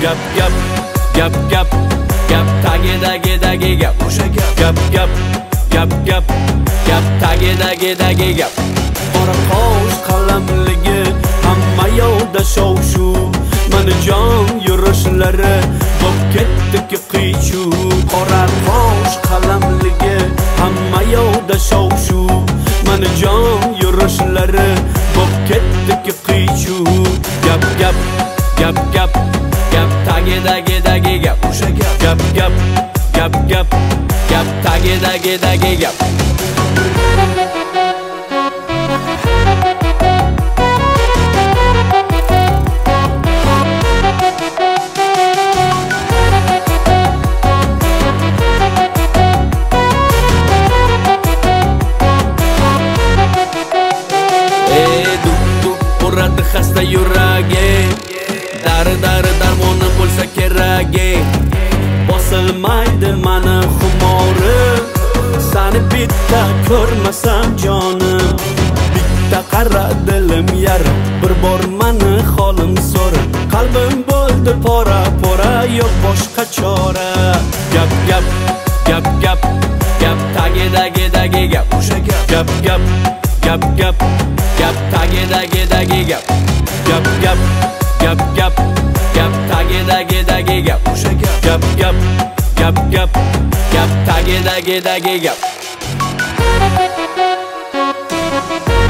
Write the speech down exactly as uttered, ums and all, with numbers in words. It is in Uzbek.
gap gap gap gap gap tagidagi gap o'sha gap gap gap gap gap gap tagidagi gap qora qosh qalamligi hamma yoqda shov shuv mana jon yurishlari bo'p ketdi qiyshuv qora qosh qalamligi hamma yoqda shov shuv mana jon yurishlari bo'p ketdi qiyshuv gap gap gap gap gap tagidagi gap o'sha gap gap gap gap gap gap tagidagi gap xasta yuragi dar dar darmoni bo'lsa keragi bosilmaydi mani xumori sani bitta ko'rmasam jonim bitta qara dilim yarim bir bor mani holim so'ra qalbim bo'ldi pora pora yo'q boshqa chora gap gap gap gap gap tagidagi gap o'sha gap gap gap gap gap gap tagidagi gap gap gap gap gap gap tagidagi gap o'sha gap gap gap gap gap gap tagidagi gap